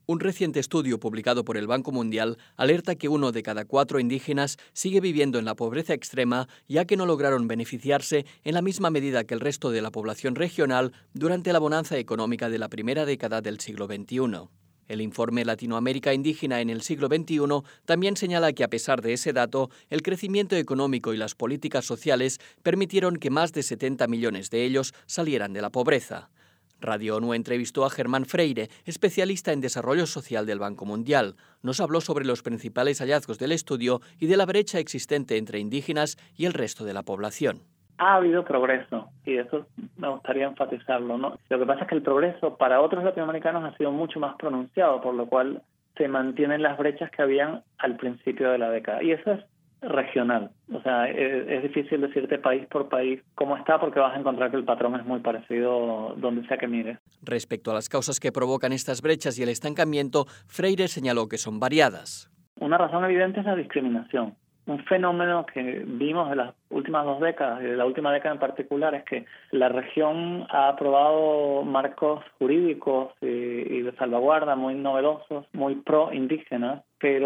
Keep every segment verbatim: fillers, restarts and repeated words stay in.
Un reciente estudio publicado por el Banco Mundial alerta que uno de cada cuatro indígenas sigue viviendo en la pobreza extrema, ya que no lograron beneficiarse en la misma medida que el resto de la población regional durante la bonanza económica de la primera década del siglo veintiuno. El informe Latinoamérica Indígena en el siglo veintiuno también señala que, a pesar de ese dato, el crecimiento económico y las políticas sociales permitieron que más de setenta millones de ellos salieran de la pobreza. Radio ONU entrevistó a Germán Freire, especialista en desarrollo social del Banco Mundial. Nos habló sobre los principales hallazgos del estudio y de la brecha existente entre indígenas y el resto de la población. Ha habido progreso y eso me gustaría enfatizarlo, ¿no? Lo que pasa es que el progreso para otros latinoamericanos ha sido mucho más pronunciado, por lo cual se mantienen las brechas que habían al principio de la década. Y eso es regional. O sea, es, es difícil decirte país por país cómo está, porque vas a encontrar que el patrón es muy parecido donde sea que mires. Respecto a las causas que provocan estas brechas y el estancamiento, Freire señaló que son variadas. Una razón evidente es la discriminación. Un fenómeno que vimos en las últimas dos décadas, y de la última década en particular, es que la región ha aprobado marcos jurídicos y, y de salvaguarda muy novedosos, muy pro-indígenas,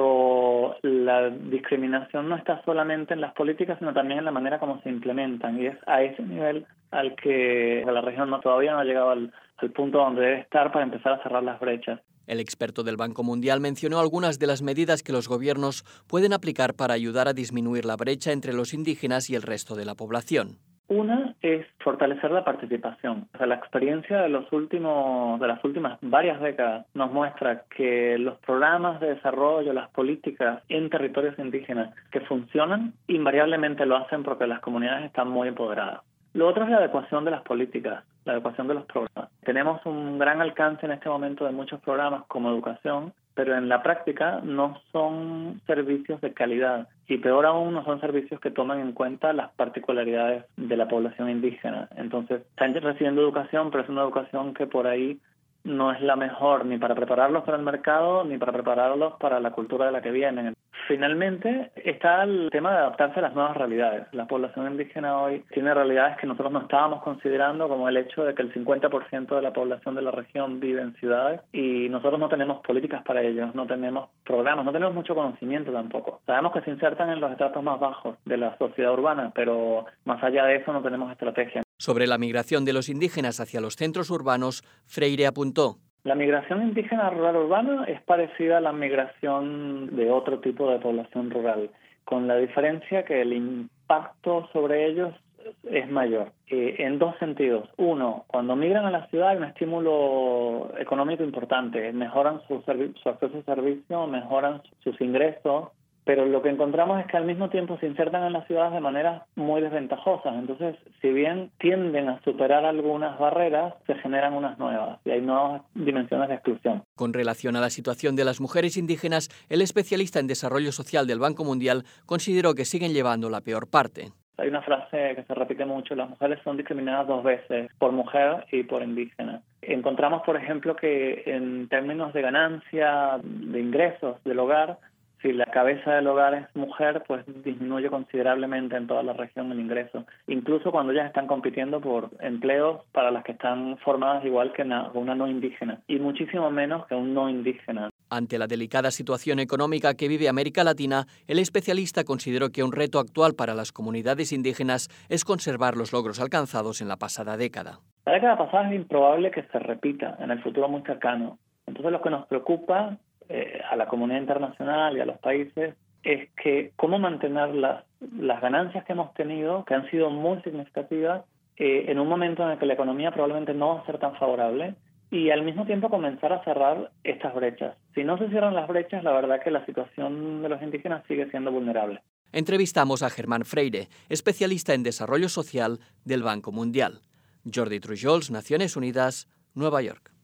pero la discriminación no está solamente en las políticas, sino también en la manera como se implementan. Y es a ese nivel al que la región no, todavía no ha llegado al, al punto donde debe estar para empezar a cerrar las brechas. El experto del Banco Mundial mencionó algunas de las medidas que los gobiernos pueden aplicar para ayudar a disminuir la brecha entre los indígenas y el resto de la población. Una es fortalecer la participación. O sea, la experiencia de los últimos, de las últimas varias décadas nos muestra que los programas de desarrollo, las políticas en territorios indígenas que funcionan, invariablemente lo hacen porque las comunidades están muy empoderadas. Lo otro es la adecuación de las políticas, la adecuación de los programas. Tenemos un gran alcance en este momento de muchos programas como educación, pero en la práctica no son servicios de calidad y peor aún no son servicios que toman en cuenta las particularidades de la población indígena. Entonces están recibiendo educación, pero es una educación que por ahí no es la mejor ni para prepararlos para el mercado ni para prepararlos para la cultura de la que vienen. Finalmente está el tema de adaptarse a las nuevas realidades. La población indígena hoy tiene realidades que nosotros no estábamos considerando, como el hecho de que el cincuenta por ciento de la población de la región vive en ciudades y nosotros no tenemos políticas para ellos, no tenemos programas, no tenemos mucho conocimiento tampoco. Sabemos que se insertan en los estratos más bajos de la sociedad urbana, pero más allá de eso no tenemos estrategia. Sobre la migración de los indígenas hacia los centros urbanos, Freire apuntó: la migración indígena rural-urbana es parecida a la migración de otro tipo de población rural, con la diferencia que el impacto sobre ellos es mayor, eh, en dos sentidos. Uno, cuando migran a la ciudad hay un estímulo económico importante, mejoran su, su acceso a servicio, mejoran sus ingresos, pero lo que encontramos es que al mismo tiempo se insertan en las ciudades de maneras muy desventajosas. Entonces, si bien tienden a superar algunas barreras, se generan unas nuevas y hay nuevas dimensiones de exclusión. Con relación a la situación de las mujeres indígenas, el especialista en desarrollo social del Banco Mundial consideró que siguen llevando la peor parte. Hay una frase que se repite mucho: las mujeres son discriminadas dos veces, por mujer y por indígena. Encontramos, por ejemplo, que en términos de ganancia, de ingresos del hogar, si la cabeza del hogar es mujer, pues disminuye considerablemente en toda la región el ingreso, incluso cuando ellas están compitiendo por empleos para las que están formadas igual que una no indígena, y muchísimo menos que un no indígena. Ante la delicada situación económica que vive América Latina, el especialista consideró que un reto actual para las comunidades indígenas es conservar los logros alcanzados en la pasada década. La década pasada es improbable que se repita en el futuro muy cercano. Entonces lo que nos preocupa Eh, a la comunidad internacional y a los países es que cómo mantener las, las ganancias que hemos tenido, que han sido muy significativas, eh, en un momento en el que la economía probablemente no va a ser tan favorable, y al mismo tiempo comenzar a cerrar estas brechas. Si no se cierran las brechas, la verdad que la situación de los indígenas sigue siendo vulnerable. Entrevistamos a Germán Freire, especialista en desarrollo social del Banco Mundial. Jordi Trujols, Naciones Unidas, Nueva York.